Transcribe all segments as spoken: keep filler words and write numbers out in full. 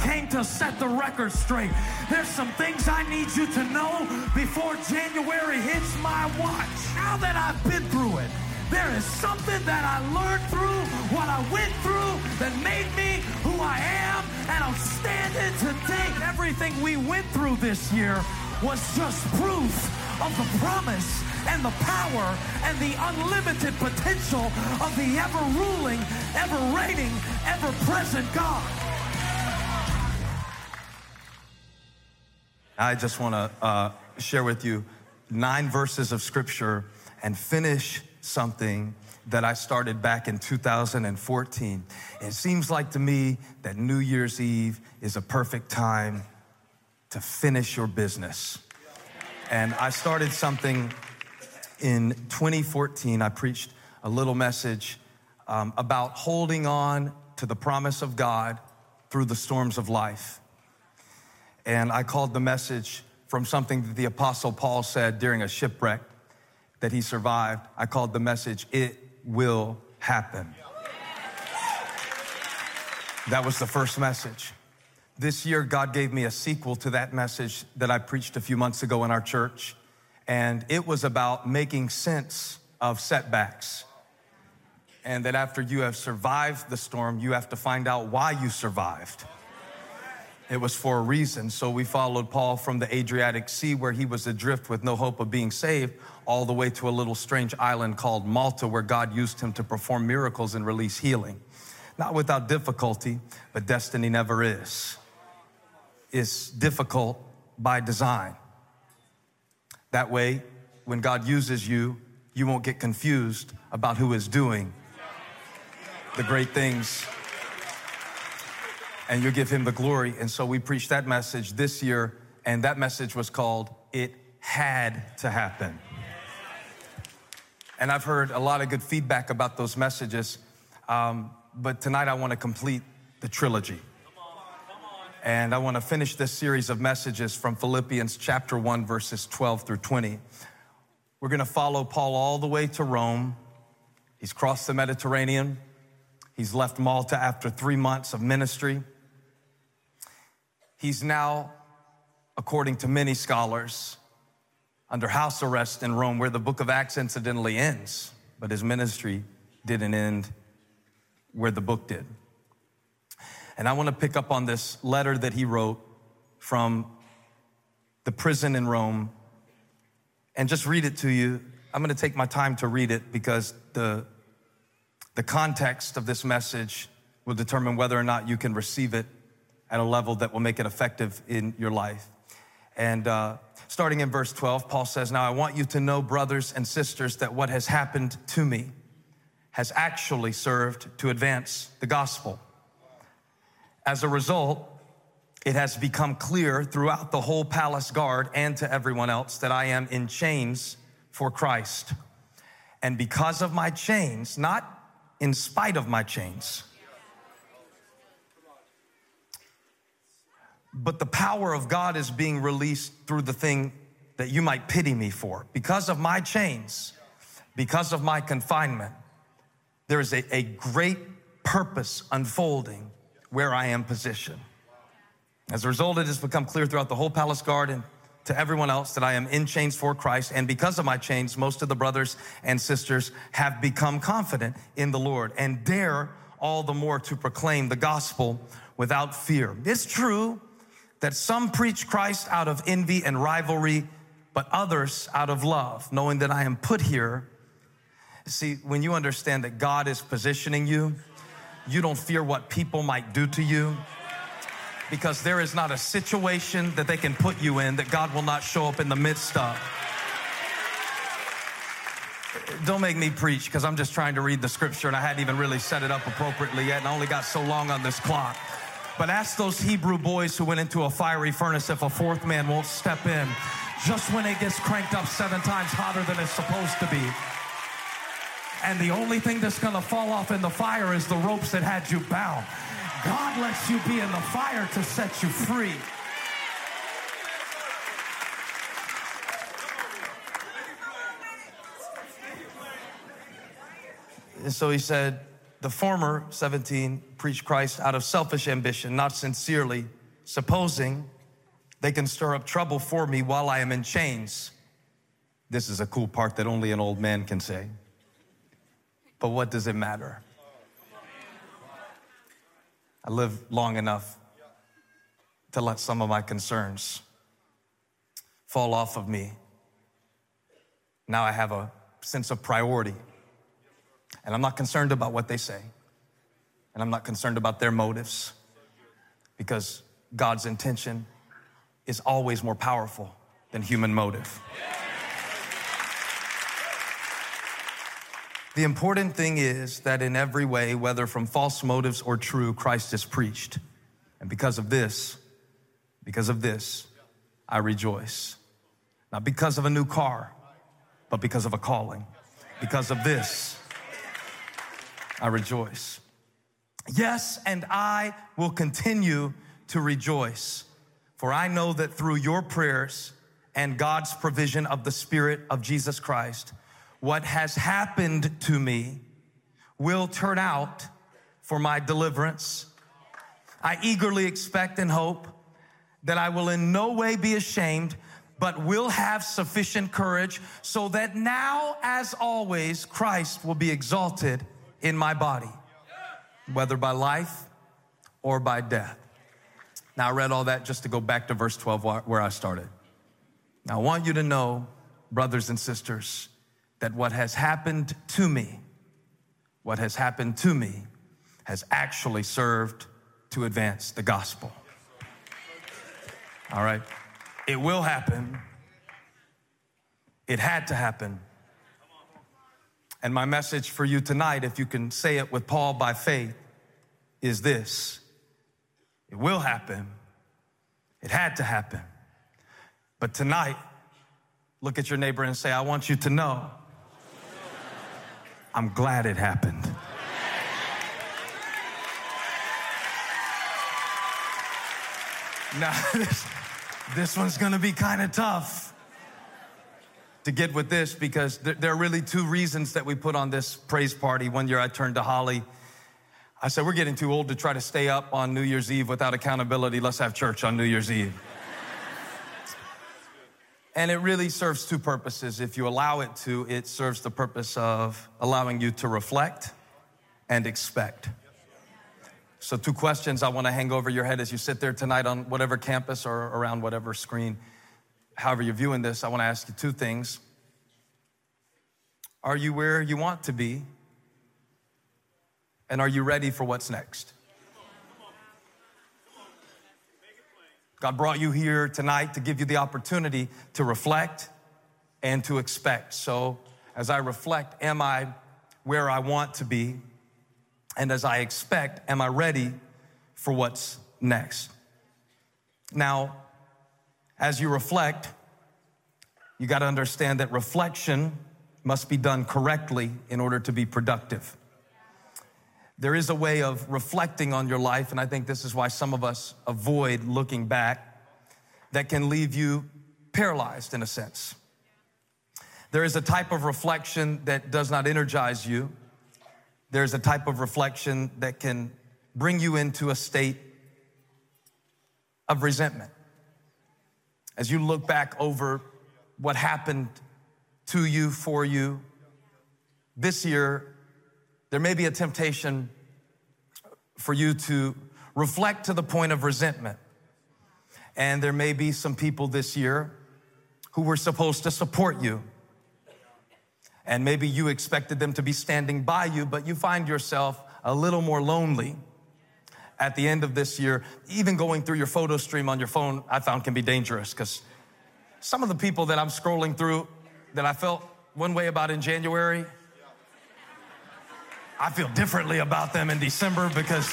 came to set the record straight. There's some things I need you to know before January hits my watch. Now that I've been through it, there is something that I learned through what I went through that made me who I am, and I'm standing today. Everything we went through this year was just proof of the promise and the power and the unlimited potential of the ever-ruling, ever-reigning, ever-present God. I just want to uh, share with you nine verses of Scripture and finish something that I started back in two thousand fourteen. It seems like to me that New Year's Eve is a perfect time to finish your business. And I started something in twenty fourteen. I preached a little message um, about holding on to the promise of God through the storms of life. And I called the message from something that the Apostle Paul said during a shipwreck that he survived. I called the message, "It will happen." That was the first message. This year, God gave me a sequel to that message that I preached a few months ago in our church. And it was about making sense of setbacks. And that after you have survived the storm, you have to find out why you survived. It was for a reason. So we followed Paul from the Adriatic Sea, where he was adrift with no hope of being saved, all the way to a little strange island called Malta, where God used him to perform miracles and release healing. Not without difficulty, but destiny never is. It's difficult by design. That way, when God uses you, you won't get confused about who is doing the great things, and you give him the glory. And so we preached that message this year, and that message was called, "It Had to Happen." And I've heard a lot of good feedback about those messages, um, but tonight I want to complete the trilogy. And I want to finish this series of messages from Philippians chapter one, verses twelve through twenty. We're going to follow Paul all the way to Rome. He's crossed the Mediterranean. He's left Malta after three months of ministry. He's now, according to many scholars, under house arrest in Rome, where the book of Acts incidentally ends, but his ministry didn't end where the book did. And I want to pick up on this letter that he wrote from the prison in Rome and just read it to you. I'm going to take my time to read it because the, the context of this message will determine whether or not you can receive it at a level that will make it effective in your life. And uh, starting in verse twelve, Paul says, "Now I want you to know, brothers and sisters, that what has happened to me has actually served to advance the gospel. As a result, it has become clear throughout the whole palace guard and to everyone else that I am in chains for Christ. And because of my chains, not in spite of my chains, but the power of God is being released through the thing that you might pity me for. Because of my chains, because of my confinement, there is a, a great purpose unfolding where I am positioned. As a result, it has become clear throughout the whole palace guard and to everyone else that I am in chains for Christ. And because of my chains, most of the brothers and sisters have become confident in the Lord and dare all the more to proclaim the gospel without fear. It's true that some preach Christ out of envy and rivalry, but others out of love, knowing that I am put here." See, when you understand that God is positioning you, you don't fear what people might do to you, because there is not a situation that they can put you in that God will not show up in the midst of. Don't make me preach, because I'm just trying to read the scripture and I hadn't even really set it up appropriately yet, and I only got so long on this clock. But ask those Hebrew boys who went into a fiery furnace if a fourth man won't step in just when it gets cranked up seven times hotter than it's supposed to be. And the only thing that's going to fall off in the fire is the ropes that had you bound. God lets you be in the fire to set you free. And so he said, "The former," seventeen, "preached Christ out of selfish ambition, not sincerely, supposing they can stir up trouble for me while I am in chains. This is a cool part that only an old man can say. But what does it matter? I live long enough to let some of my concerns fall off of me. Now I have a sense of priority. And I'm not concerned about what they say. And I'm not concerned about their motives. Because God's intention is always more powerful than human motive. The important thing is that in every way, whether from false motives or true, Christ is preached. And because of this, because of this, I rejoice. Not because of a new car, but because of a calling. Because of this, I rejoice. Yes, and I will continue to rejoice, for I know that through your prayers and God's provision of the Spirit of Jesus Christ, what has happened to me will turn out for my deliverance. I eagerly expect and hope that I will in no way be ashamed, but will have sufficient courage, so that now, as always, Christ will be exalted in my body, whether by life or by death. Now, I read all that just to go back to verse twelve where I started. Now, I want you to know, brothers and sisters, that what has happened to me, what has happened to me has actually served to advance the gospel. All right? It will happen. It had to happen. And my message for you tonight, if you can say it with Paul by faith, is this. It will happen. It had to happen. But tonight, look at your neighbor and say, I want you to know, I'm glad it happened. Now, this, this one's gonna be kind of tough to get with this, because there, there are really two reasons that we put on this praise party. One year I turned to Holly. I said, we're getting too old to try to stay up on New Year's Eve without accountability. Let's have church on New Year's Eve. And it really serves two purposes. If you allow it to, it serves the purpose of allowing you to reflect and expect. So two questions I want to hang over your head as you sit there tonight on whatever campus or around whatever screen, however you're viewing this. I want to ask you two things. Are you where you want to be? And are you ready for what's next? God brought you here tonight to give you the opportunity to reflect and to expect. So as I reflect, am I where I want to be? And as I expect, am I ready for what's next? Now, as you reflect, you got to understand that reflection must be done correctly in order to be productive. There is a way of reflecting on your life, and I think this is why some of us avoid looking back, that can leave you paralyzed in a sense. There is a type of reflection that does not energize you. There's a type of reflection that can bring you into a state of resentment. As you look back over what happened to you, for you, this year, there may be a temptation for you to reflect to the point of resentment. And there may be some people this year who were supposed to support you. And maybe you expected them to be standing by you, but you find yourself a little more lonely at the end of this year. Even going through your photo stream on your phone, I found can be dangerous, because some of the people that I'm scrolling through that I felt one way about in January, I feel differently about them in December, because,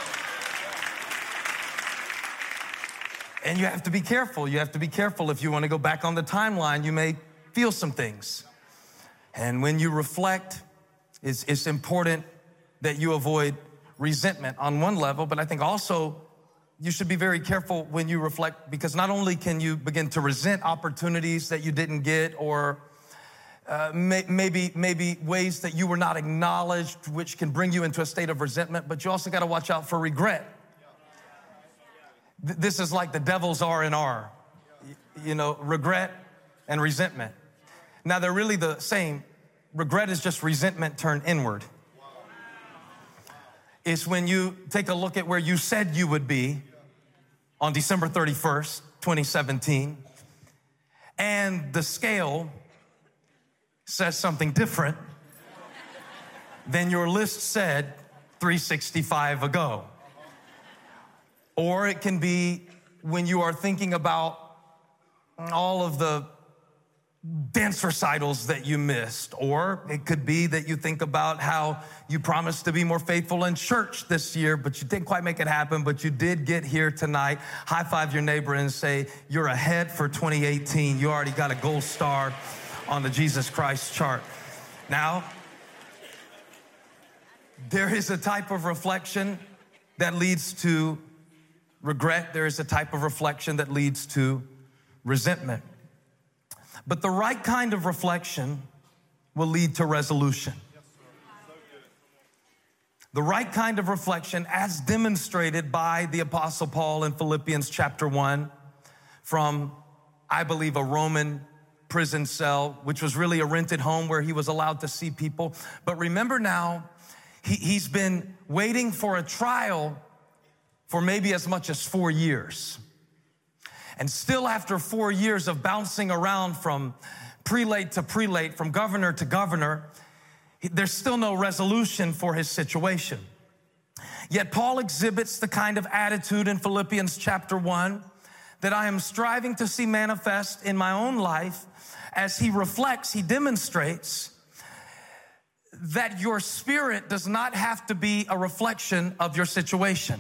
and you have to be careful. You have to be careful. If you want to go back on the timeline, you may feel some things. And when you reflect, it's, it's important that you avoid resentment on one level, but I think also you should be very careful when you reflect, because not only can you begin to resent opportunities that you didn't get, or uh, may, maybe, maybe ways that you were not acknowledged, which can bring you into a state of resentment, but you also got to watch out for regret. Th- This is like the devil's R and R, you know, regret and resentment. Now, they're really the same. Regret is just resentment turned inward. It's when you take a look at where you said you would be on December thirty-first, twenty seventeen, and the scale says something different than your list said three sixty-five ago. Or it can be when you are thinking about all of the dance recitals that you missed. Or it could be that you think about how you promised to be more faithful in church this year, but you didn't quite make it happen, but you did get here tonight. High five your neighbor and say, you're ahead for twenty eighteen. You already got a gold star on the Jesus Christ chart. Now, there is a type of reflection that leads to regret. There is a type of reflection that leads to resentment. But the right kind of reflection will lead to resolution. The right kind of reflection, as demonstrated by the Apostle Paul in Philippians chapter one, from, I believe, a Roman prison cell, which was really a rented home where he was allowed to see people. But remember now, he, he's been waiting for a trial for maybe as much as four years. And still after four years of bouncing around from prelate to prelate, from governor to governor, there's still no resolution for his situation. Yet Paul exhibits the kind of attitude in Philippians chapter one that I am striving to see manifest in my own life. As he reflects, he demonstrates that your spirit does not have to be a reflection of your situation.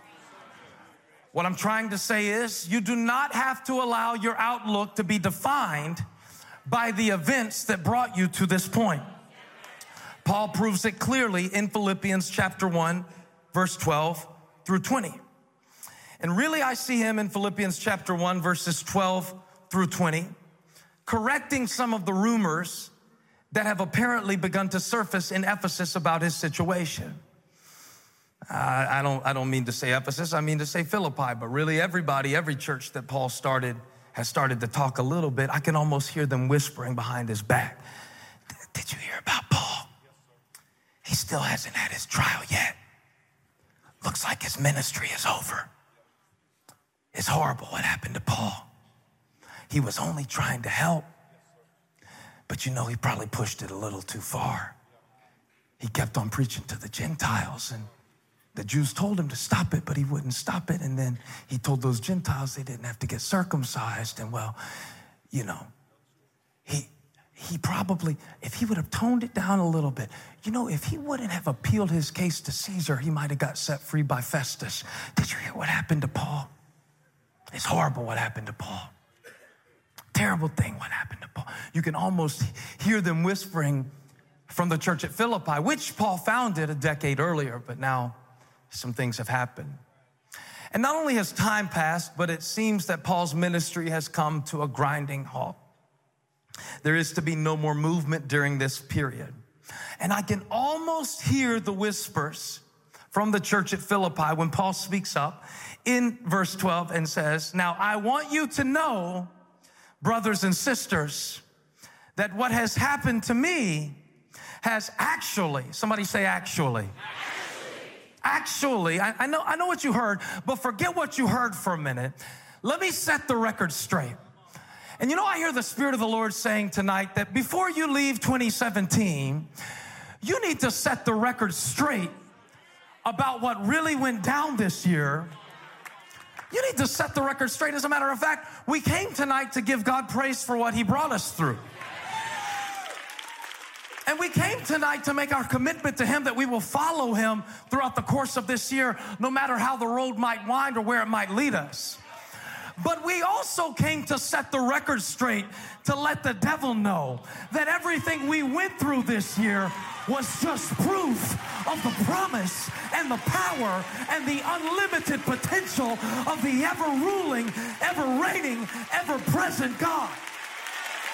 What I'm trying to say is, you do not have to allow your outlook to be defined by the events that brought you to this point. Paul proves it clearly in Philippians chapter one, verse twelve through twenty. And really, I see him in Philippians chapter one, verses twelve through twenty, correcting some of the rumors that have apparently begun to surface in Ephesus about his situation. Uh, I don't, I don't mean to say Ephesus, I mean to say Philippi, but really everybody, every church that Paul started has started to talk a little bit. I can almost hear them whispering behind his back. Did you hear about Paul? He still hasn't had his trial yet. Looks like his ministry is over. It's horrible what happened to Paul. He was only trying to help, but you know, he probably pushed it a little too far. He kept on preaching to the Gentiles, and the Jews told him to stop it, but he wouldn't stop it. And then he told those Gentiles they didn't have to get circumcised. And well, you know, he he probably, if he would have toned it down a little bit, you know, if he wouldn't have appealed his case to Caesar, he might have got set free by Festus. Did you hear what happened to Paul? It's horrible what happened to Paul. Terrible thing what happened to Paul. You can almost hear them whispering from the church at Philippi, which Paul founded a decade earlier, but now some things have happened. And not only has time passed, but it seems that Paul's ministry has come to a grinding halt. There is to be no more movement during this period. And I can almost hear the whispers from the church at Philippi when Paul speaks up in verse twelve and says, now I want you to know, brothers and sisters, that what has happened to me has actually, somebody say actually. Actually, I, I know I know what you heard, but forget what you heard for a minute. Let me set the record straight. And you know, I hear the Spirit of the Lord saying tonight that before you leave twenty seventeen, you need to set the record straight about what really went down this year. You need to set the record straight. As a matter of fact, we came tonight to give God praise for what he brought us through. And we came tonight to make our commitment to him that we will follow him throughout the course of this year, no matter how the road might wind or where it might lead us. But we also came to set the record straight, to let the devil know that everything we went through this year was just proof of the promise and the power and the unlimited potential of the ever-ruling, ever-reigning, ever-present God.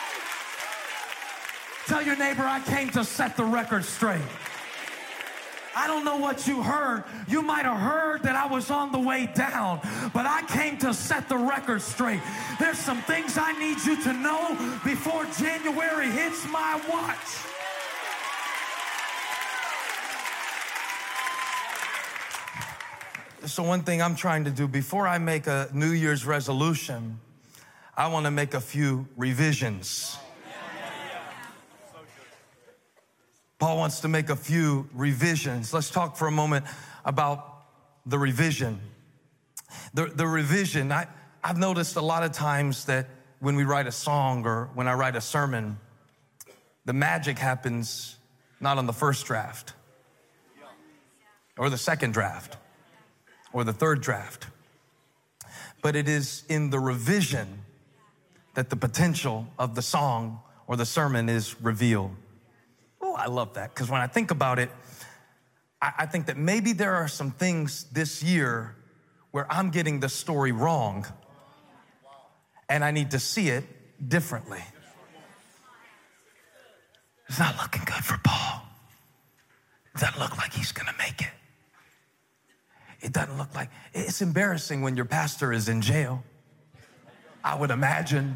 Tell your neighbor, I came to set the record straight. I don't know what you heard. You might have heard that I was on the way down, but I came to set the record straight. There's some things I need you to know before January hits my watch. So one thing I'm trying to do before I make a New Year's resolution, I want to make a few revisions. Paul wants to make a few revisions. Let's talk for a moment about the revision. The, the revision, I, I've noticed a lot of times that when we write a song or when I write a sermon, the magic happens not on the first draft or the second draft or the third draft, but it is in the revision that the potential of the song or the sermon is revealed. Oh, I love that, because when I think about it, I, I think that maybe there are some things this year where I'm getting the story wrong, and I need to see it differently. It's not looking good for Paul. It doesn't look like he's gonna make it. It doesn't look like, it's embarrassing when your pastor is in jail, I would imagine.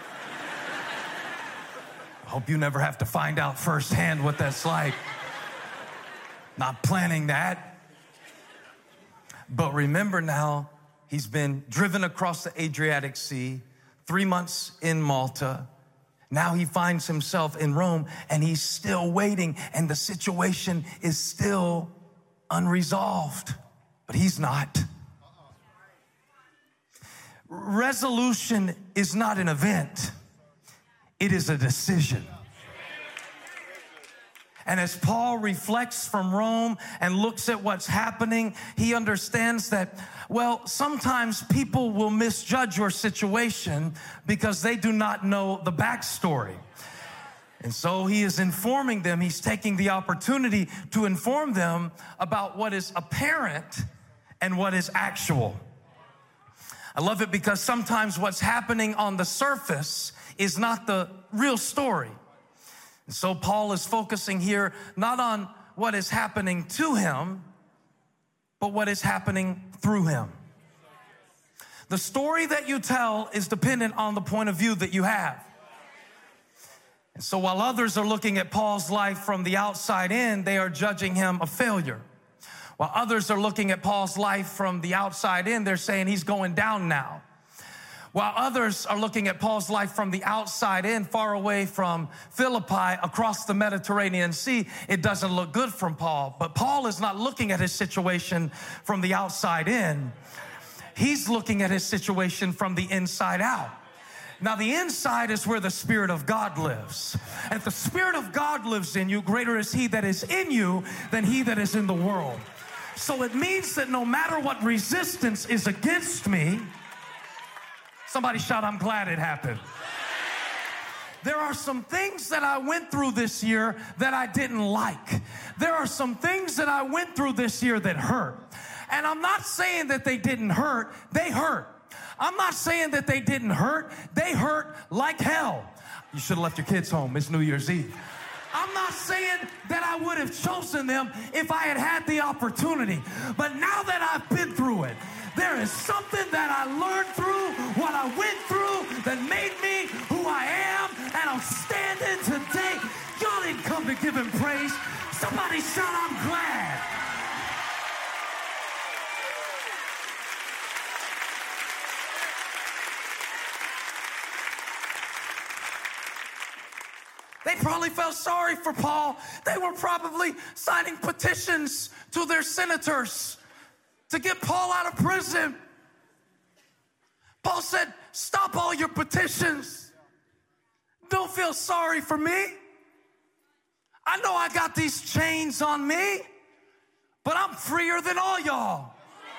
I hope you never have to find out firsthand what that's like. Not planning that. But remember now, he's been driven across the Adriatic Sea, three months in Malta. Now he finds himself in Rome, and he's still waiting, and the situation is still unresolved. But he's not. Resolution is not an event. It is a decision. And as Paul reflects from Rome and looks at what's happening, he understands that, well, sometimes people will misjudge your situation because they do not know the backstory. And so he is informing them, he's taking the opportunity to inform them about what is apparent and what is actual. I love it because sometimes what's happening on the surface is not the real story. And so Paul is focusing here not on what is happening to him, but what is happening through him. The story that you tell is dependent on the point of view that you have. And so while others are looking at Paul's life from the outside in, they are judging him a failure. While others are looking at Paul's life from the outside in, they're saying he's going down now. While others are looking at Paul's life from the outside in, far away from Philippi, across the Mediterranean Sea, it doesn't look good from Paul. But Paul is not looking at his situation from the outside in. He's looking at his situation from the inside out. Now, the inside is where the Spirit of God lives. And if the Spirit of God lives in you, greater is He that is in you than he that is in the world. So it means that no matter what resistance is against me, somebody shout, I'm glad it happened. There are some things that I went through this year that I didn't like. There are some things that I went through this year that hurt. And I'm not saying that they didn't hurt. They hurt. I'm not saying that they didn't hurt. They hurt like hell. You should have left your kids home. It's New Year's Eve. I'm not saying that I would have chosen them if I had had the opportunity. But now that I've been through it, there is something that I learned through what I went through that made me who I am, and I'm standing today. Y'all didn't come to give him praise. Somebody shout, I'm glad. They probably felt sorry for Paul. They were probably signing petitions to their senators to get Paul out of prison. Paul said, stop all your petitions. Don't feel sorry for me. I know I got these chains on me, but I'm freer than all y'all.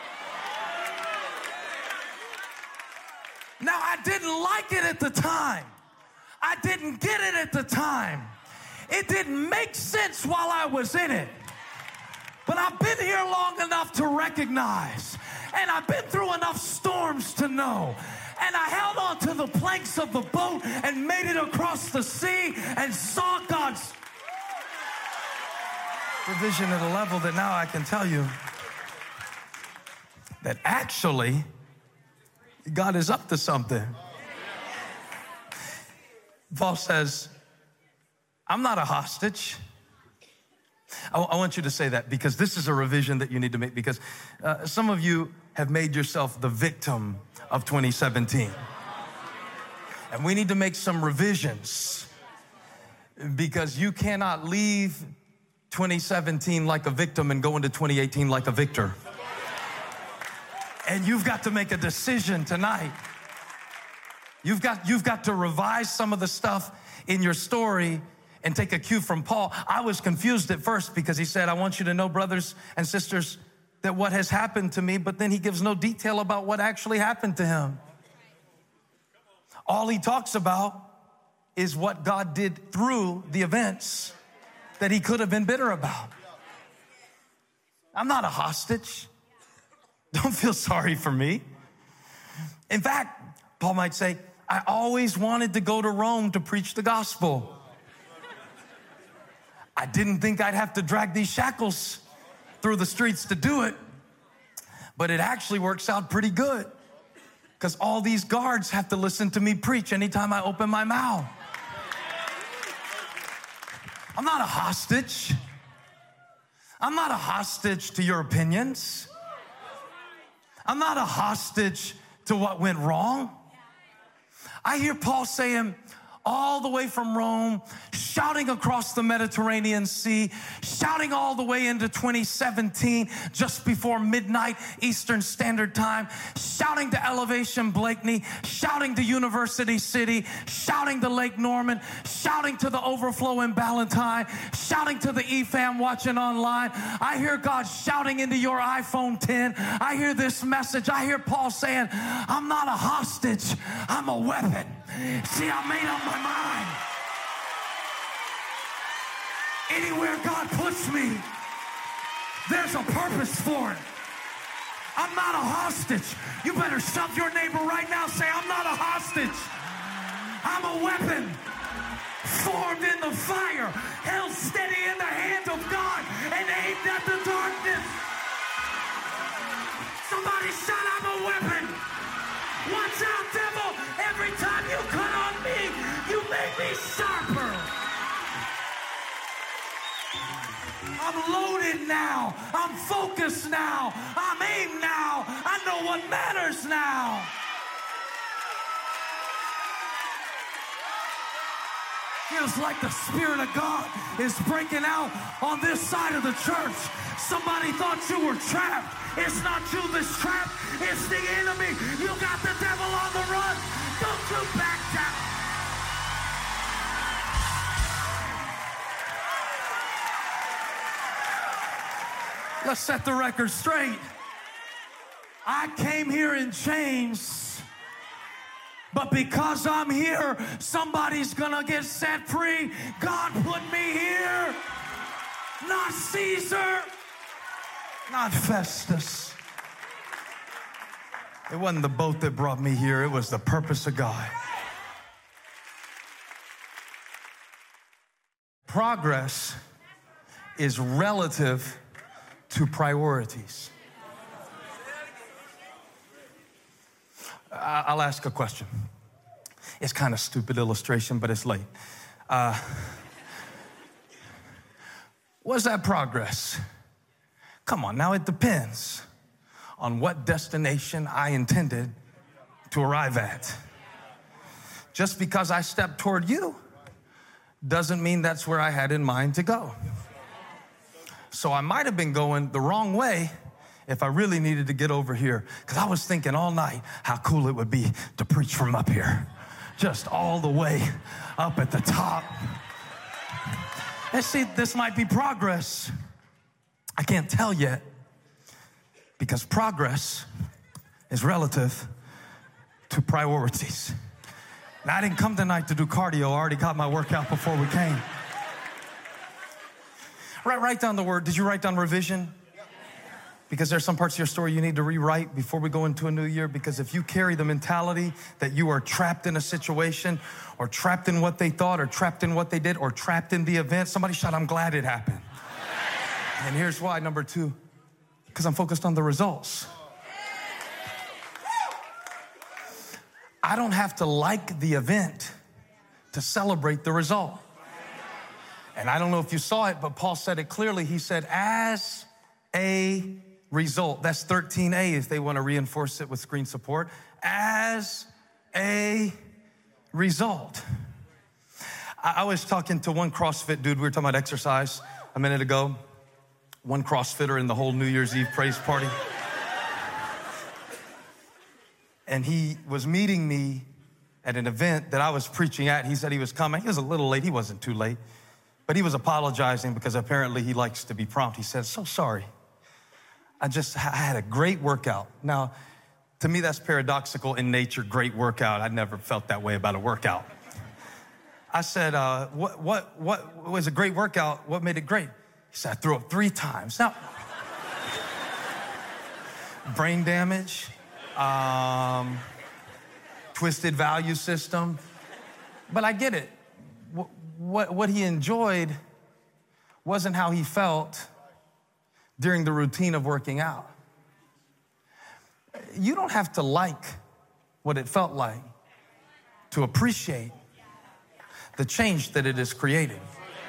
Now, I didn't like it at the time. I didn't get it at the time. It didn't make sense while I was in it. But I've been here long enough to recognize, and I've been through enough storms to know, and I held on to the planks of the boat and made it across the sea and saw God's... Revision at a level that now I can tell you that actually God is up to something. Paul says, I'm not a hostage. I, I want you to say that because this is a revision that you need to make, because uh, some of you have made yourself the victim of twenty seventeen. And we need to make some revisions because you cannot leave twenty seventeen like a victim and go into twenty eighteen like a victor. And you've got to make a decision tonight. You've got, you've got to revise some of the stuff in your story and take a cue from Paul. I was confused at first because he said, I want you to know, brothers and sisters, that what has happened to me, but then he gives no detail about what actually happened to him. All he talks about is what God did through the events that he could have been bitter about. I'm not a hostage. Don't feel sorry for me. In fact, Paul might say, I always wanted to go to Rome to preach the gospel. I didn't think I'd have to drag these shackles through the streets to do it, but it actually works out pretty good because all these guards have to listen to me preach anytime I open my mouth. I'm not a hostage. I'm not a hostage to your opinions. I'm not a hostage to what went wrong. I hear Paul saying, all the way from Rome, shouting across the Mediterranean Sea, shouting all the way into twenty seventeen, just before midnight Eastern Standard Time, shouting to Elevation Blakeney, shouting to University City, shouting to Lake Norman, shouting to the Overflow in Ballantyne, shouting to the E FAM watching online. I hear God shouting into your iPhone ten. I hear this message. I hear Paul saying, I'm not a hostage, I'm a weapon. See, I made up my mind. Anywhere God puts me, there's a purpose for it. I'm not a hostage. You better shove your neighbor right now. Say, I'm not a hostage. I'm a weapon formed in the fire, held steady in the hand of God, and aimed at the darkness. Somebody shout, I'm a weapon. Watch out, devil. Every time you cut on me, you make me sharper. I'm loaded now. I'm focused now. I'm aimed now. I know what matters now. Feels like the Spirit of God is breaking out on this side of the church. Somebody thought you were trapped. It's not you that's trapped. It's the enemy. You got the devil on the run. Don't you back down. Let's set the record straight. I came here in chains, but because I'm here, somebody's gonna get set free. God put me here, not Caesar, not Festus. It wasn't the boat that brought me here. It was the purpose of God. Progress is relative to priorities. I'll ask a question. It's kind of a stupid illustration, but it's late. Uh, what's that progress? Come on, now it depends on what destination I intended to arrive at. Just because I stepped toward you doesn't mean that's where I had in mind to go. So I might have been going the wrong way if I really needed to get over here, because I was thinking all night how cool it would be to preach from up here, just all the way up at the top. And see, this might be progress. I can't tell yet, because progress is relative to priorities. Now, I didn't come tonight to do cardio. I already got my workout before we came. Write, write down the word. Did you write down revision? Because there's some parts of your story you need to rewrite before we go into a new year. Because if you carry the mentality that you are trapped in a situation, or trapped in what they thought, or trapped in what they did, or trapped in the event, somebody shout, I'm glad it happened. And here's why, number two, because I'm focused on the results. I don't have to like the event to celebrate the result. And I don't know if you saw it, but Paul said it clearly. He said, as a result. That's thirteen A if they want to reinforce it with screen support. As a result. I was talking to one CrossFit dude. We were talking about exercise a minute ago. One CrossFitter in the whole New Year's Eve praise party. And he was meeting me at an event that I was preaching at. He said he was coming. He was a little late. He wasn't too late. But he was apologizing because apparently he likes to be prompt. He said, so sorry. I just I had a great workout. Now, to me, that's paradoxical in nature, great workout. I never felt that way about a workout. I said, uh, what, what, what was a great workout? What made it great? He said, I threw up three times. Now, brain damage, um, twisted value system. But I get it. What, what, what he enjoyed wasn't how he felt during the routine of working out. You don't have to like what it felt like to appreciate the change that it is creating.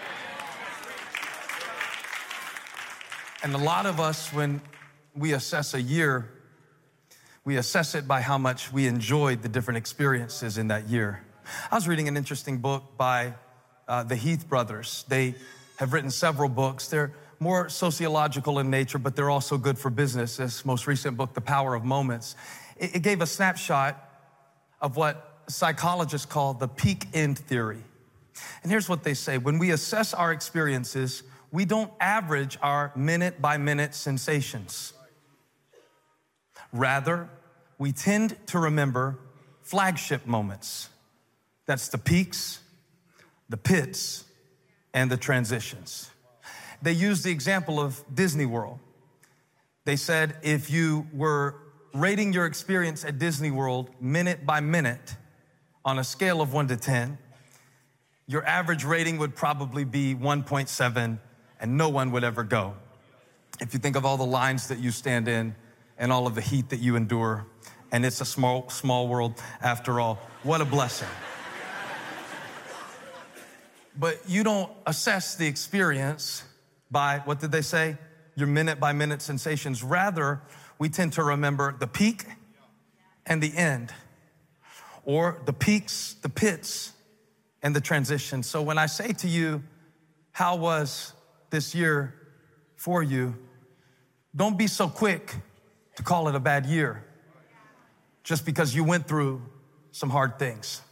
And a lot of us, when we assess a year, we assess it by how much we enjoyed the different experiences in that year. I was reading an interesting book by uh, the Heath brothers. They have written several books. They're more sociological in nature, but they're also good for business. This most recent book, The Power of Moments, it, it gave a snapshot of what psychologists call the peak end theory. And here's what they say. When we assess our experiences, we don't average our minute by minute sensations. Rather, we tend to remember flagship moments. That's the peaks, the pits, and the transitions. They used the example of Disney World. They said if you were rating your experience at Disney World minute by minute on a scale of one to ten, your average rating would probably be one point seven, and no one would ever go. If you think of all the lines that you stand in and all of the heat that you endure, and it's a small, small world after all, what a blessing. But you don't assess the experience by, what did they say? Your minute by minute sensations. Rather, we tend to remember the peak and the end, or the peaks, the pits, and the transition. So when I say to you, how was this year for you? Don't be so quick to call it a bad year just because you went through some hard things.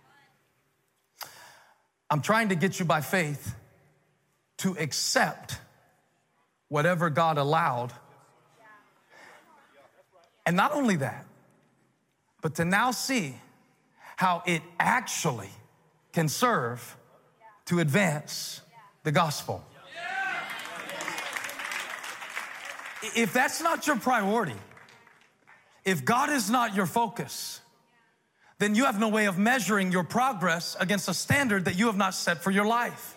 I'm trying to get you by faith to accept whatever God allowed. And not only that, but to now see how it actually can serve to advance the gospel. If that's not your priority, if God is not your focus, then you have no way of measuring your progress against a standard that you have not set for your life.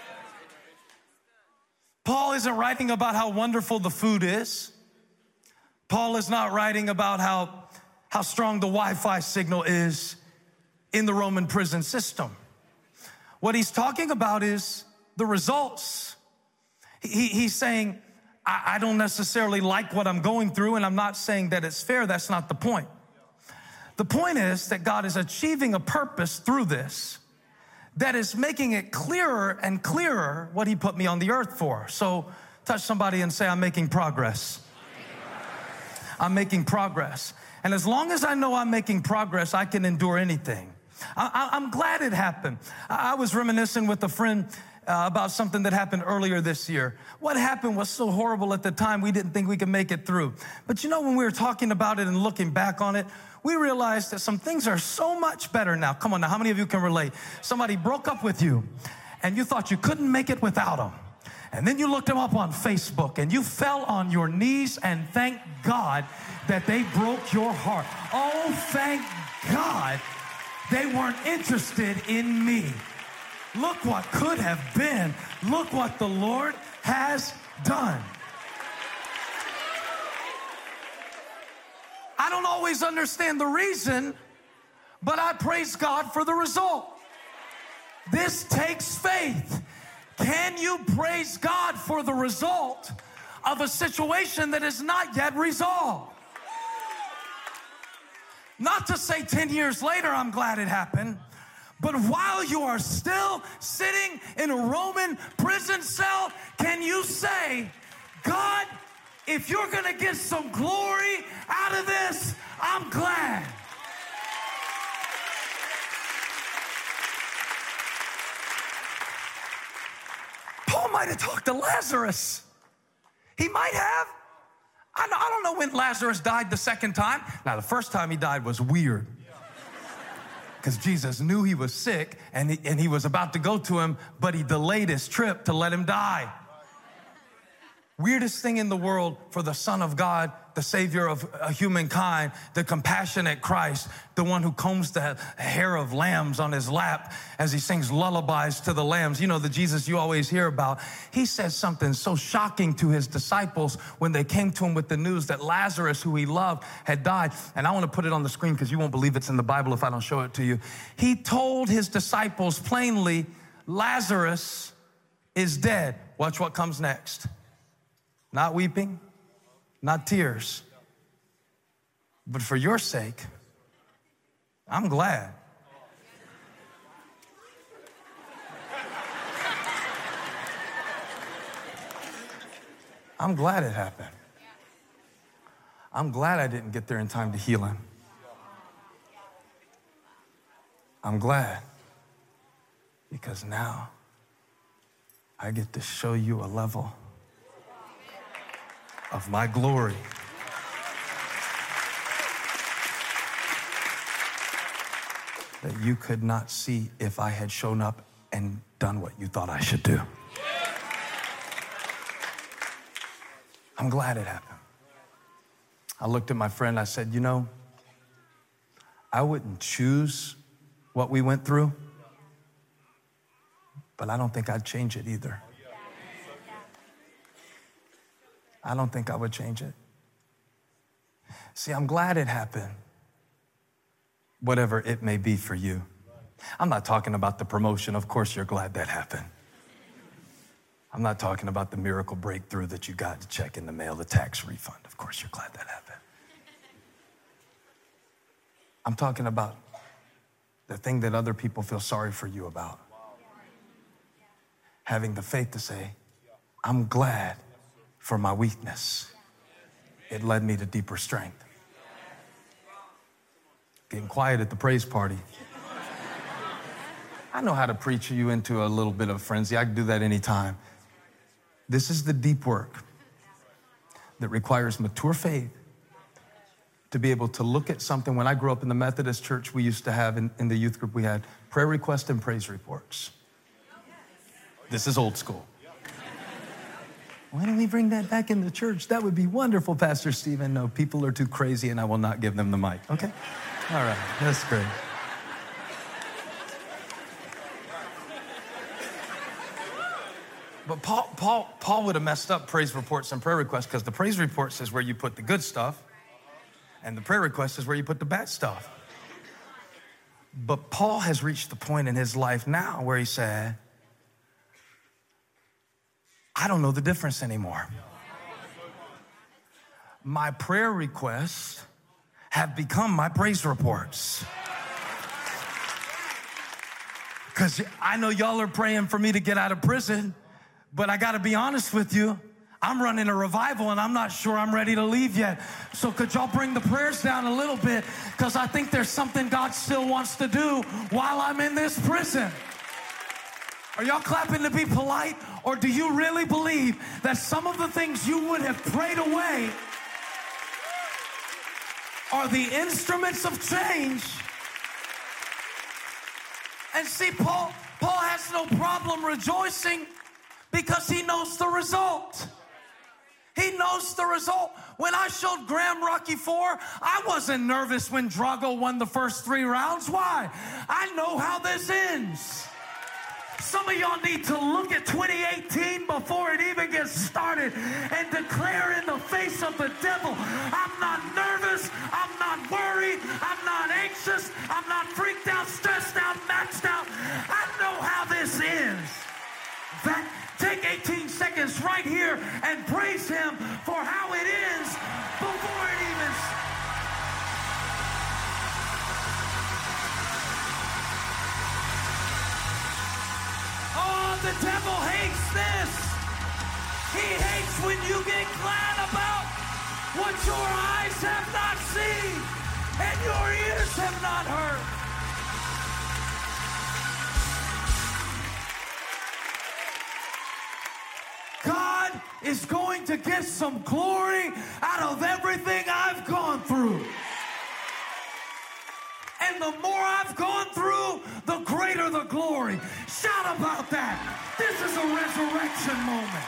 Paul isn't writing about how wonderful the food is. Paul is not writing about how, how strong the Wi-Fi signal is in the Roman prison system. What he's talking about is the results. He, he's saying, I, I don't necessarily like what I'm going through, and I'm not saying that it's fair. That's not the point. The point is that God is achieving a purpose through this that is making it clearer and clearer what he put me on the earth for. So touch somebody and say, I'm making progress. I'm making progress. And as long as I know I'm making progress, I can endure anything. I, I, I'm glad it happened. I, I was reminiscing with a friend uh, about something that happened earlier this year. What happened was so horrible at the time, we didn't think we could make it through. But you know, when we were talking about it and looking back on it, we realized that some things are so much better now. Come on now, how many of you can relate? Somebody broke up with you and you thought you couldn't make it without them. And then you looked them up on Facebook and you fell on your knees and thank God that they broke your heart. Oh, thank God they weren't interested in me. Look what could have been. Look what the Lord has done. I don't always understand the reason, but I praise God for the result. This takes faith. Can you praise God for the result of a situation that is not yet resolved? Not to say ten years later, I'm glad it happened, but while you are still sitting in a Roman prison cell, can you say, God, if you're going to get some glory out of this, I'm glad. Paul might have talked to Lazarus. He might have. I don't know when Lazarus died the second time. Now, the first time he died was weird because Jesus knew he was sick and he, and he was about to go to him, but he delayed his trip to let him die. Weirdest thing in the world for the Son of God, the Savior of humankind, the compassionate Christ, the one who combs the hair of lambs on his lap as he sings lullabies to the lambs. You know, the Jesus you always hear about. He says something so shocking to his disciples when they came to him with the news that Lazarus, who he loved, had died. And I want to put it on the screen because you won't believe it's in the Bible if I don't show it to you. He told his disciples plainly, Lazarus is dead. Watch what comes next. Not weeping, not tears. But for your sake, I'm glad. I'm glad it happened. I'm glad I didn't get there in time to heal him. I'm glad because now I get to show you a level of my glory that you could not see if I had shown up and done what you thought I should do. I'm glad it happened. I looked at my friend, I said, you know, I wouldn't choose what we went through, but I don't think I'd change it either. I don't think I would change it. See, I'm glad it happened, whatever it may be for you. I'm not talking about the promotion. Of course, you're glad that happened. I'm not talking about the miracle breakthrough that you got to check in the mail, the tax refund. Of course, you're glad that happened. I'm talking about the thing that other people feel sorry for you about. Having the faith to say, I'm glad for my weakness. It led me to deeper strength. Getting quiet at the praise party. I know how to preach you into a little bit of frenzy. I can do that anytime. This is the deep work that requires mature faith to be able to look at something. When I grew up in the Methodist church, we used to have in, in the youth group, we had prayer requests and praise reports. This is old school. Why don't we bring that back in the church? That would be wonderful, Pastor Stephen. No, people are too crazy and I will not give them the mic. Okay? All right, that's great. But Paul, Paul, Paul would have messed up praise reports and prayer requests because the praise report says where you put the good stuff and the prayer request is where you put the bad stuff. But Paul has reached the point in his life now where he said, I don't know the difference anymore. My prayer requests have become my praise reports. Because I know y'all are praying for me to get out of prison, but I got to be honest with you. I'm running a revival and I'm not sure I'm ready to leave yet. So could y'all bring the prayers down a little bit? Because I think there's something God still wants to do while I'm in this prison. Are y'all clapping to be polite? Or do you really believe that some of the things you would have prayed away are the instruments of change? And see, Paul, Paul has no problem rejoicing because he knows the result. He knows the result. When I showed Graham Rocky four, I wasn't nervous when Drago won the first three rounds. Why? I know how this ends. Some of y'all need to look at twenty eighteen before it even gets started and declare in the face of the devil, I'm not nervous, I'm not worried, I'm not anxious, I'm not freaked out, stressed out, maxed out. I know how this ends. In fact, take eighteen seconds right here and praise him for how it ends before it even starts. Oh, the devil hates this. He hates when you get glad about what your eyes have not seen and your ears have not heard. God is going to get some glory out of everything I've gone through. And the more I've gone through, the greater the glory. Shout about that. This is a resurrection moment.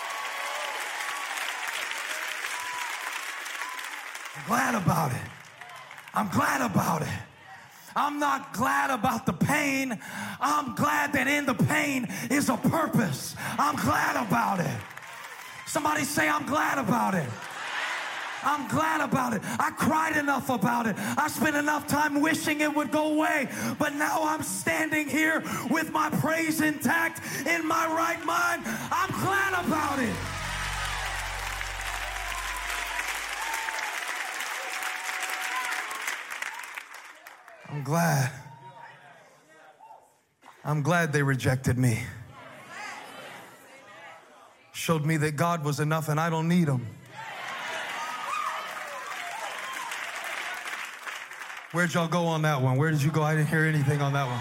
I'm glad about it. I'm glad about it. I'm not glad about the pain. I'm glad that in the pain is a purpose. I'm glad about it. Somebody say, I'm glad about it. I'm glad about it. I cried enough about it. I spent enough time wishing it would go away. But now I'm standing here with my praise intact in my right mind. I'm glad about it. I'm glad. I'm glad they rejected me. Showed me that God was enough and I don't need him. Where'd y'all go on that one? Where did you go? I didn't hear anything on that one.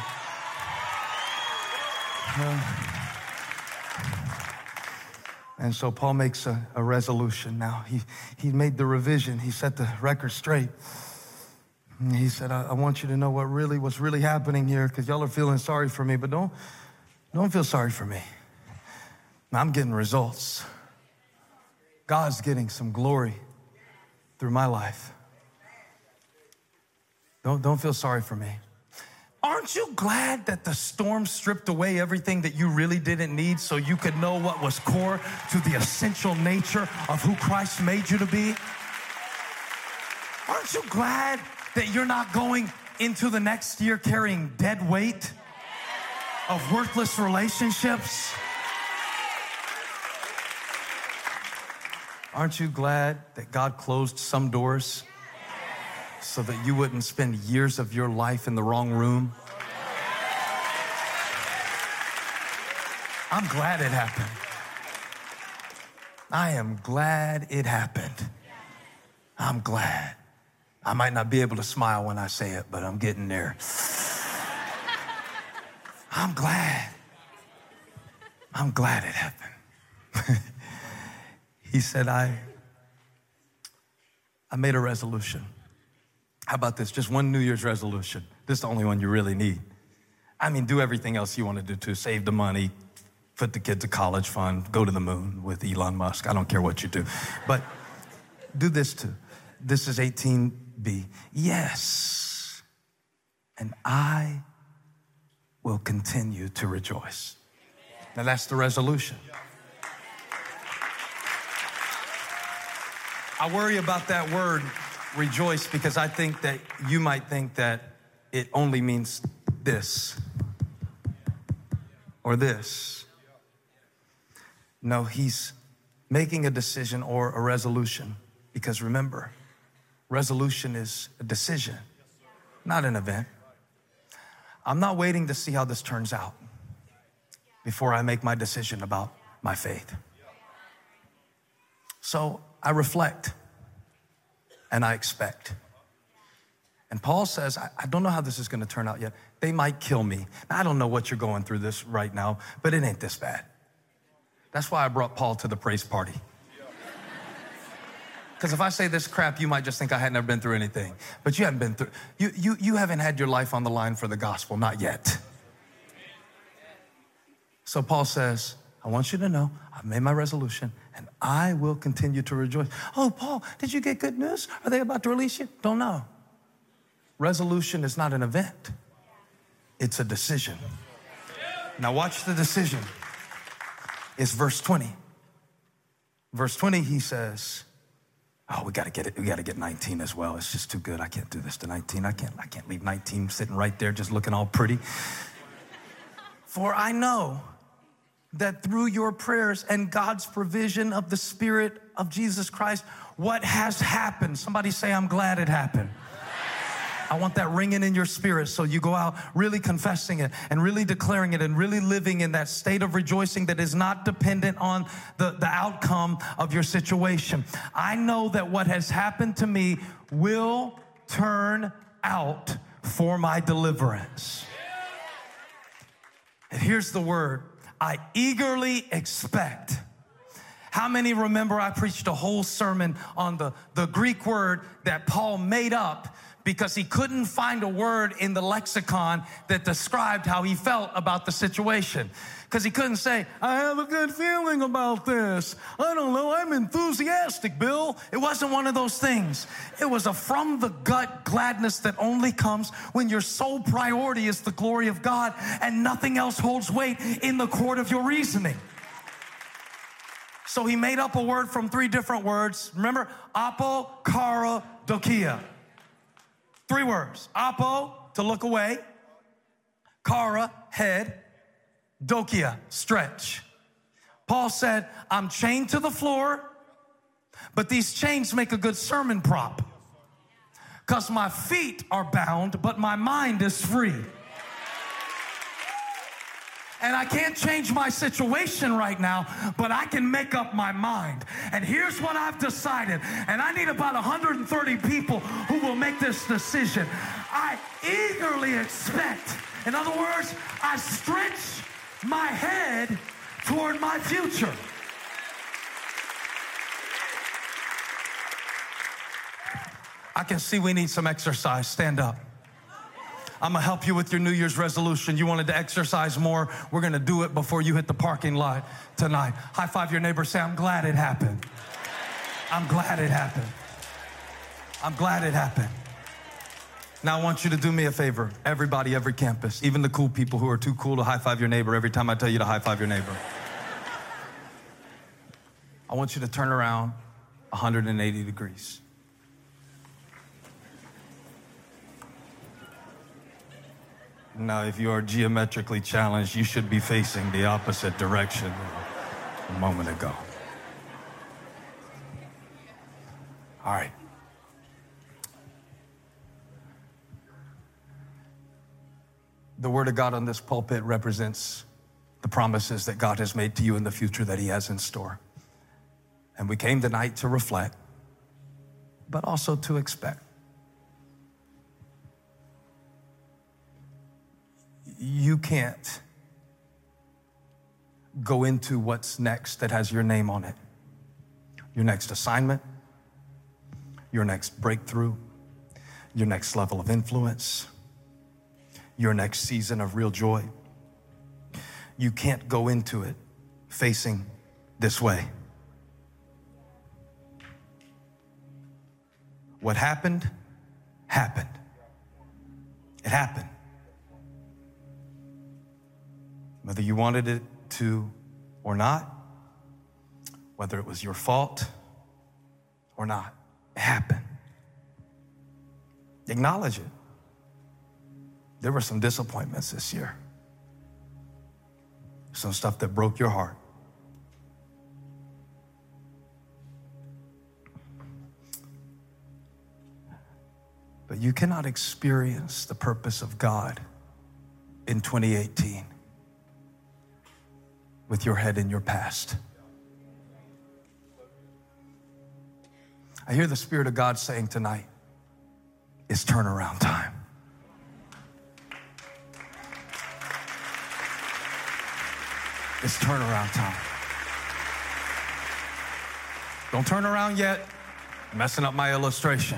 Uh, and so Paul makes a, a resolution now. He, he made the revision. He set the record straight. And he said, I, I want you to know what really, what's really happening here, because y'all are feeling sorry for me, but don't, don't feel sorry for me. I'm getting results. God's getting some glory through my life. Don't, don't feel sorry for me. Aren't you glad that the storm stripped away everything that you really didn't need so you could know what was core to the essential nature of who Christ made you to be? Aren't you glad that you're not going into the next year carrying dead weight of worthless relationships? Aren't you glad that God closed some doors so that you wouldn't spend years of your life in the wrong room? I'm glad it happened. I am glad it happened. I'm glad. I might not be able to smile when I say it, but I'm getting there. I'm glad. I'm glad it happened. He said, I, I made a resolution. How about this? Just one New Year's resolution. This is the only one you really need. I mean, do everything else you want to do too. Save the money, put the kids to college fund, go to the moon with Elon Musk. I don't care what you do. But do this too. This is eighteen B. Yes, and I will continue to rejoice. Now that's the resolution. I worry about that word, rejoice, because I think that you might think that it only means this or this. No, he's making a decision or a resolution, because remember, resolution is a decision, not an event. I'm not waiting to see how this turns out before I make my decision about my faith. So I reflect and I expect. And Paul says, I, I don't know how this is going to turn out yet. They might kill me. Now, I don't know what you're going through this right now, but it ain't this bad. That's why I brought Paul to the praise party. Because if I say this crap, you might just think I had never been through anything. But you haven't been through, you, you, you haven't had your life on the line for the gospel, not yet. So Paul says, I want you to know I've made my resolution and I will continue to rejoice. Oh, Paul, did you get good news? Are they about to release you? Don't know. Resolution is not an event. It's a decision. Now watch the decision. It's verse twenty. Verse twenty, he says, oh, we got to get it. We got to get nineteen as well. It's just too good. I can't do this to nineteen. I can't, I can't leave nineteen sitting right there just looking all pretty. For I know that through your prayers and God's provision of the Spirit of Jesus Christ, what has happened. Somebody say, I'm glad it happened. I want that ringing in your spirit so you go out really confessing it and really declaring it and really living in that state of rejoicing that is not dependent on the, the outcome of your situation. I know that what has happened to me will turn out for my deliverance. And here's the word, I eagerly expect. How many remember I preached a whole sermon on the, the Greek word that Paul made up because he couldn't find a word in the lexicon that described how he felt about the situation. Because he couldn't say, I have a good feeling about this. I don't know, I'm enthusiastic, Bill. It wasn't one of those things. It was a from the gut gladness that only comes when your sole priority is the glory of God and nothing else holds weight in the court of your reasoning. So he made up a word from three different words. Remember, apo, kara, dokia. Three words. Apo, to look away. Kara, head. Dokia, stretch. Paul said, I'm chained to the floor, but these chains make a good sermon prop. Because my feet are bound, but my mind is free. And I can't change my situation right now, but I can make up my mind. And here's what I've decided. And I need about one hundred thirty people who will make this decision. I eagerly expect. In other words, I stretch my head toward my future. I can see we need some exercise. Stand up. I'm going to help you with your New Year's resolution. You wanted to exercise more. We're going to do it before you hit the parking lot tonight. High five your neighbor. Say, I'm glad it happened. I'm glad it happened. I'm glad it happened. Now I want you to do me a favor. Everybody, every campus, even the cool people who are too cool to high five your neighbor every time I tell you to high five your neighbor. I want you to turn around one hundred eighty degrees. Now, if you are geometrically challenged, you should be facing the opposite direction a moment ago. All right. The Word of God on this pulpit represents the promises that God has made to you in the future that He has in store. And we came tonight to reflect, but also to expect. You can't go into what's next that has your name on it. Your next assignment, your next breakthrough, your next level of influence, your next season of real joy. You can't go into it facing this way. What happened, happened. It happened. Whether you wanted it to or not, whether it was your fault or not, it happened. Acknowledge it. There were some disappointments this year. Some stuff that broke your heart. But you cannot experience the purpose of God in twenty eighteen with your head in your past. I hear the Spirit of God saying tonight, it's turnaround time. It's turnaround time. Don't turn around yet. I'm messing up my illustration.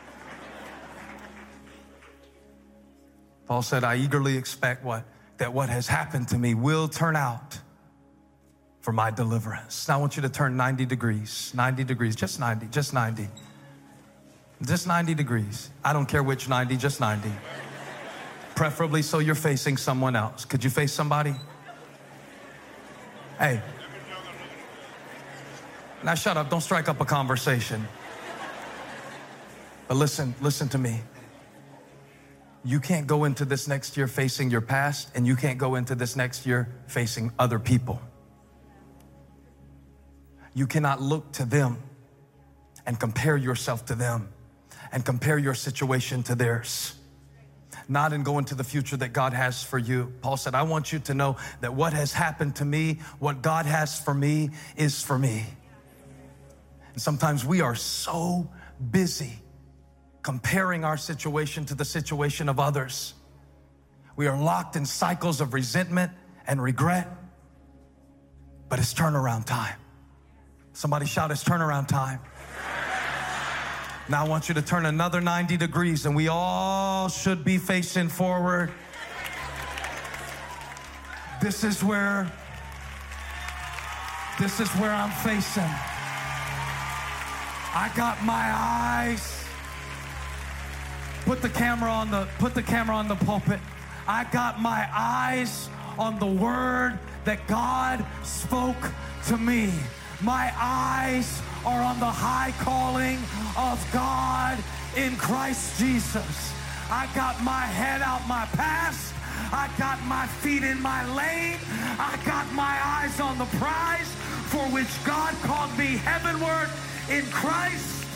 Paul said, I eagerly expect what? That what has happened to me will turn out for my deliverance. Now I want you to turn ninety degrees, ninety degrees, just ninety, just ninety. Just ninety degrees. I don't care which ninety, just ninety. Preferably so you're facing someone else. Could you face somebody? Hey. Now shut up, don't strike up a conversation. But listen, listen to me. You can't go into this next year facing your past, and you can't go into this next year facing other people. You cannot look to them and compare yourself to them and compare your situation to theirs. Not in going to the future that God has for you. Paul said, I want you to know that what has happened to me, what God has for me, is for me. And sometimes we are so busy comparing our situation to the situation of others. We are locked in cycles of resentment and regret, but it's turnaround time. Somebody shout, it's turnaround time. Now I want you to turn another ninety degrees, and we all should be facing forward. This is where, this is where I'm facing. I got my eyes. Put the camera on the, put the camera on the pulpit. I got my eyes on the word that God spoke to me. My eyes are on the high calling of God in Christ Jesus. I got my head out my past. I got my feet in my lane. I got my eyes on the prize for which God called me heavenward in Christ.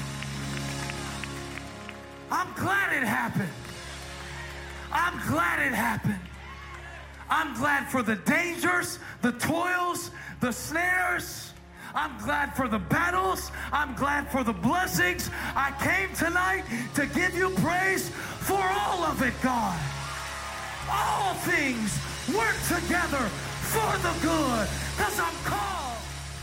I'm glad it happened. I'm glad it happened. I'm glad for the dangers, the toils, the snares. I'm glad for the battles. I'm glad for the blessings. I came tonight to give you praise for all of it, God. All things work together for the good because I'm called.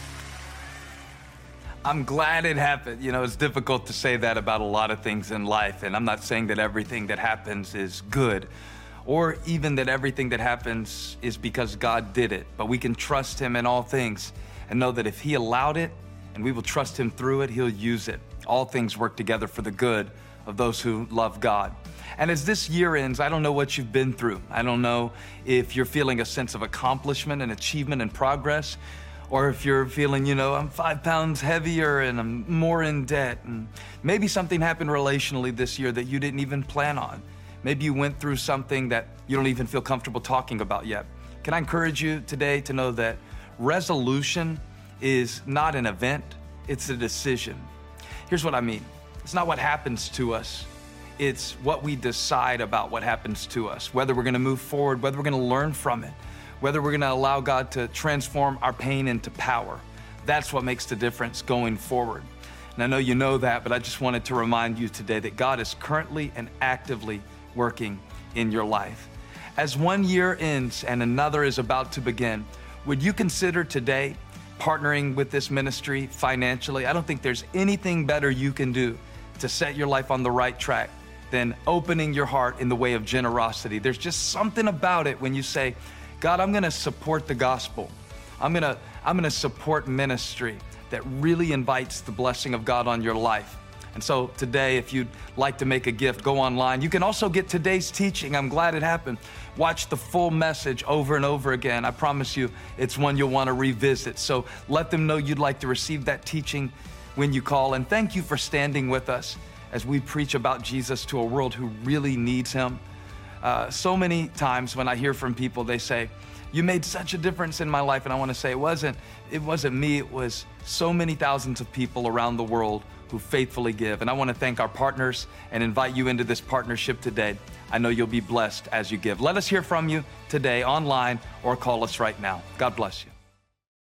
I'm glad it happened. You know, it's difficult to say that about a lot of things in life, and I'm not saying that everything that happens is good, or even that everything that happens is because God did it, but we can trust him in all things and know that if he allowed it and we will trust him through it, he'll use it. All things work together for the good of those who love God. And as this year ends, I don't know what you've been through. I don't know if you're feeling a sense of accomplishment and achievement and progress, or if you're feeling, you know, I'm five pounds heavier and I'm more in debt. And maybe something happened relationally this year that you didn't even plan on. Maybe you went through something that you don't even feel comfortable talking about yet. Can I encourage you today to know that resolution is not an event, it's a decision. Here's what I mean. It's not what happens to us. It's what we decide about what happens to us, whether we're gonna move forward, whether we're gonna learn from it, whether we're gonna allow God to transform our pain into power. That's what makes the difference going forward. And I know you know that, but I just wanted to remind you today that God is currently and actively working in your life. As one year ends and another is about to begin, would you consider today partnering with this ministry financially? I don't think there's anything better you can do to set your life on the right track than opening your heart in the way of generosity. There's just something about it when you say, God, I'm gonna support the gospel. I'm gonna, I'm gonna support ministry that really invites the blessing of God on your life. And so today, if you'd like to make a gift, go online. You can also get today's teaching. I'm glad it happened. Watch the full message over and over again. I promise you, it's one you'll want to revisit. So let them know you'd like to receive that teaching when you call. And thank you for standing with us as we preach about Jesus to a world who really needs him. Uh, so many times when I hear from people, they say, you made such a difference in my life. And I want to say, it wasn't, it wasn't me. It was so many thousands of people around the world who faithfully give. And I want to thank our partners and invite you into this partnership today. I know you'll be blessed as you give. Let us hear from you today online or call us right now. God bless you.